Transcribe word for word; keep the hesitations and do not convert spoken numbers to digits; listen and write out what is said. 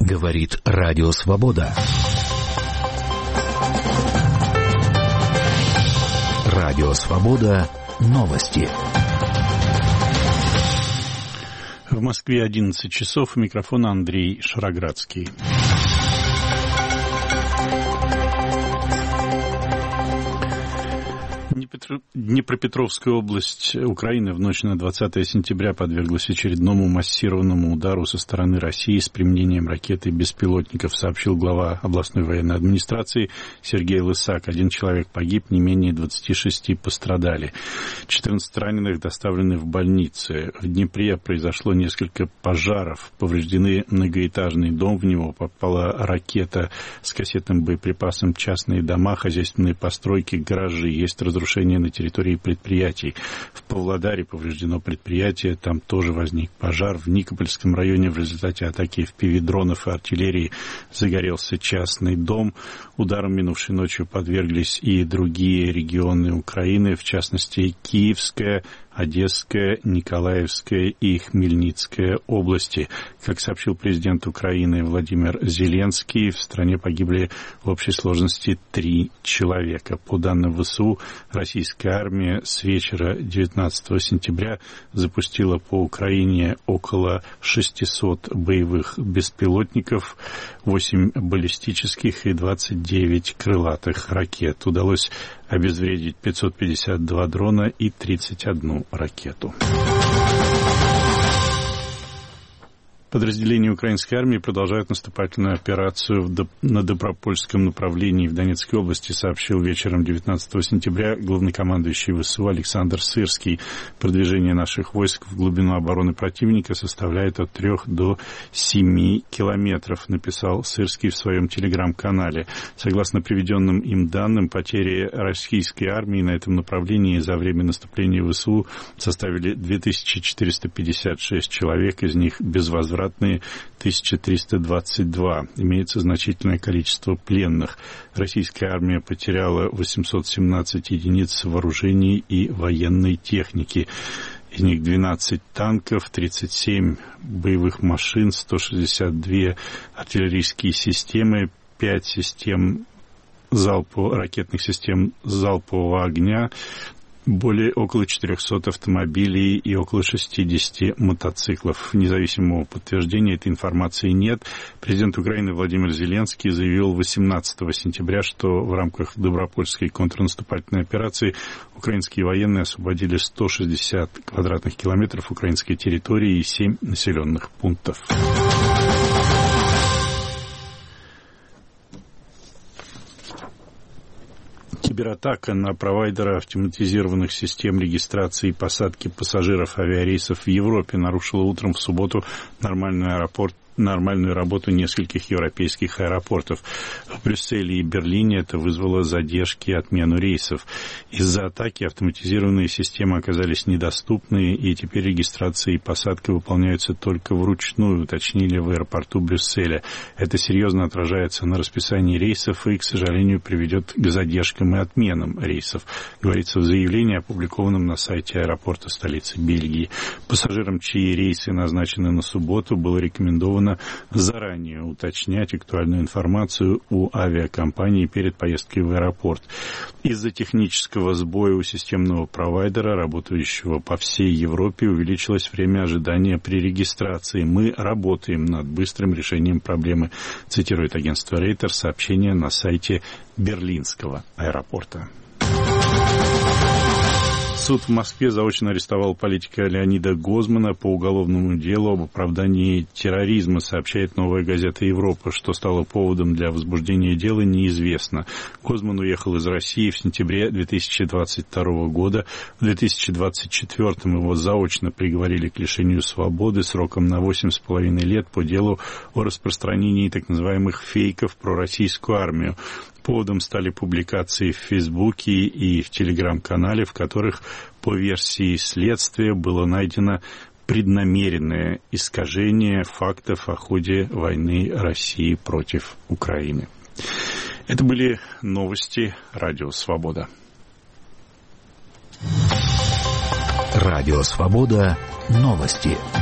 Говорит Радио Свобода. Радио Свобода. Новости. В Москве одиннадцать часов. У микрофона Андрей Шароградский. Днепропетровская область Украины в ночь на двадцатое сентября подверглась очередному массированному удару со стороны России с применением ракет и беспилотников, сообщил глава областной военной администрации Сергей Лысак. Один человек погиб, не менее двадцати шести пострадали. четырнадцать раненых доставлены в больницы. В Днепре произошло несколько пожаров. Повреждены многоэтажный дом, в него попала ракета с кассетным боеприпасом, частные дома, хозяйственные постройки, гаражи. Есть разрушения на территории предприятий. В Павлодаре повреждено предприятие, там тоже возник пожар. В Никопольском районе в результате атаки эф пи ви-дронов и артиллерии загорелся частный дом. Ударом минувшей ночью подверглись и другие регионы Украины, в частности Киевская, Одесская, Николаевская и Хмельницкая области. Как сообщил президент Украины Владимир Зеленский, в стране погибли в общей сложности три человека. По данным вэ эс у, российская армия с вечера девятнадцатого сентября запустила по Украине около шестисот боевых беспилотников, восемь баллистических и двадцать девять крылатых ракет. Удалось обезвредить пятьсот пятьдесят два дрона и тридцать одну ракету. Подразделения украинской армии продолжают наступательную операцию на Добропольском направлении в Донецкой области, сообщил вечером девятнадцатого сентября главнокомандующий вэ эс у Александр Сырский. Продвижение наших войск в глубину обороны противника составляет от трех до семи километров, написал Сырский в своем телеграм-канале. Согласно приведенным им данным, потери российской армии на этом направлении за время наступления вэ эс у составили две тысячи четыреста пятьдесят шесть человек, из них безвозвратно тысяча триста двадцать два. Имеется значительное количество пленных. Российская армия потеряла восемьсот семнадцать единиц вооружений и военной техники. Из них двенадцать танков, тридцать семь боевых машин, сто шестьдесят две артиллерийские системы, пять систем залпо, ракетных систем залпового огня, более около четырехсот автомобилей и около шестидесяти мотоциклов. Независимого подтверждения этой информации нет. Президент Украины Владимир Зеленский заявил восемнадцатого сентября, что в рамках Добропольской контрнаступательной операции украинские военные освободили сто шестьдесят квадратных километров украинской территории и семь населенных пунктов. Кибератака на провайдера автоматизированных систем регистрации и посадки пассажиров авиарейсов в Европе нарушила утром в субботу нормальный аэропорт нормальную работу нескольких европейских аэропортов. В Брюсселе и Берлине это вызвало задержки и отмену рейсов. Из-за атаки автоматизированные системы оказались недоступны, и теперь регистрация и посадка выполняются только вручную, уточнили в аэропорту Брюсселя. Это серьезно отражается на расписании рейсов и, к сожалению, приведет к задержкам и отменам рейсов, говорится в заявлении, опубликованном на сайте аэропорта столицы Бельгии. Пассажирам, чьи рейсы назначены на субботу, было рекомендовано заранее уточнять актуальную информацию у авиакомпании перед поездкой в аэропорт. Из-за технического сбоя у системного провайдера, работающего по всей Европе, увеличилось время ожидания при регистрации. Мы работаем над быстрым решением проблемы, цитирует агентство Рейтер сообщение на сайте Берлинского аэропорта. Суд в Москве заочно арестовал политика Леонида Гозмана по уголовному делу об оправдании терроризма, сообщает «Новая газета Европа». Что стало поводом для возбуждения дела, неизвестно. Гозман уехал из России в сентябре две тысячи двадцать второго года. В две тысячи двадцать четвёртом его заочно приговорили к лишению свободы сроком на восемь с половиной лет по делу о распространении так называемых фейков про российскую армию. Поводом стали публикации в Фейсбуке и в Телеграм-канале, в которых, по версии следствия, было найдено преднамеренное искажение фактов о ходе войны России против Украины. Это были новости Радио Свобода. Радио Свобода. Новости.